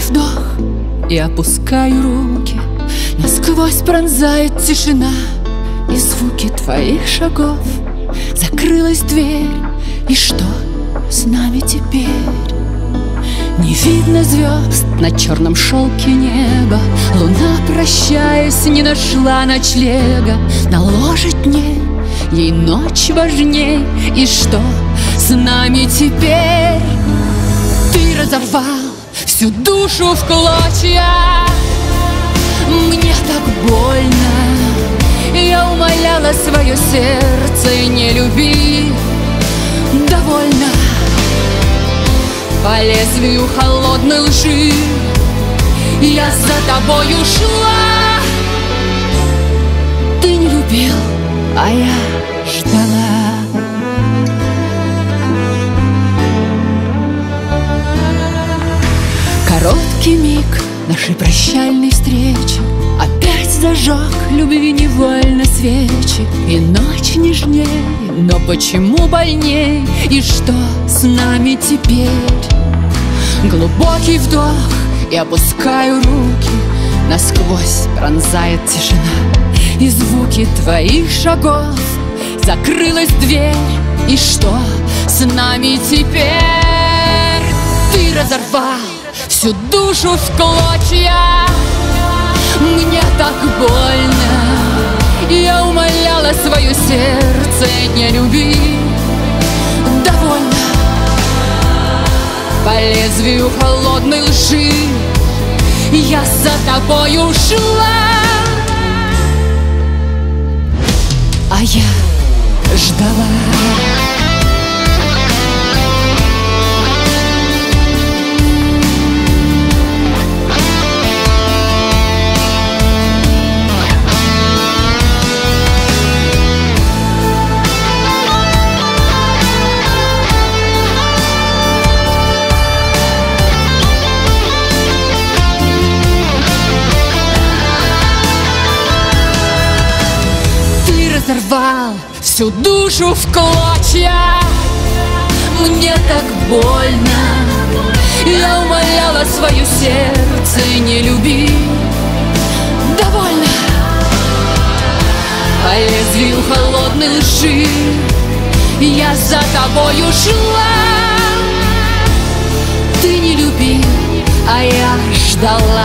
вдох и опускаю руки. Насквозь пронзает тишина и звуки твоих шагов. Закрылась дверь, и что с нами теперь? Не видно звезд на черном шелке неба. Луна, прощаясь, не нашла ночлега. На ложе дней ей ночь важней. И что с нами теперь? Ты разорвал всю душу в клочья. Мне так больно. Я умоляла свое сердце: не люби, довольно. По лезвию холодной лжи я за тобой ушла. Ты не любил, а я ждала. Короткий миг нашей прощальной встречи опять зажег любви невольно свечи. И ночь нежней, но почему больней? И что с нами теперь? Глубокий вдох и опускаю руки. Насквозь пронзает тишина и звуки твоих шагов. Закрылась дверь, и что с нами теперь? Ты разорвал всю душу в клочья. Мне так больно. Я умоляла свое сердце: не люби, довольно. По лезвию холодной лжи я за тобой ушла. А я ждала. Разорвал всю душу в клочья. Мне так больно. Я умоляла свое сердце: не люби, довольно. По лезвию холодной лжи я за тобой ушла. Ты не любил, а я ждала.